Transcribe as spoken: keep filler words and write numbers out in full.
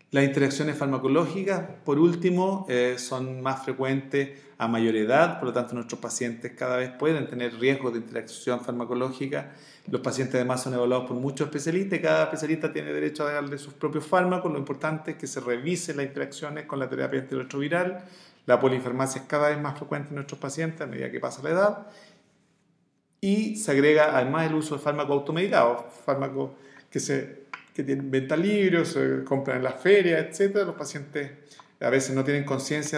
Las interacciones farmacológicas, por último, eh, son más frecuentes a mayor edad, por lo tanto nuestros pacientes cada vez pueden tener riesgos de interacción farmacológica. Los pacientes además son evaluados por muchos especialistas y cada especialista tiene derecho a darle sus propios fármacos. Lo importante es que se revisen las interacciones con la terapia antirretroviral. La polifarmacia es cada vez más frecuente en nuestros pacientes a medida que pasa la edad. Y se agrega además el uso de fármacos automedicados, fármacos que, se, que tienen venta libre, se compran en las ferias, etcétera. Los pacientes a veces no tienen conciencia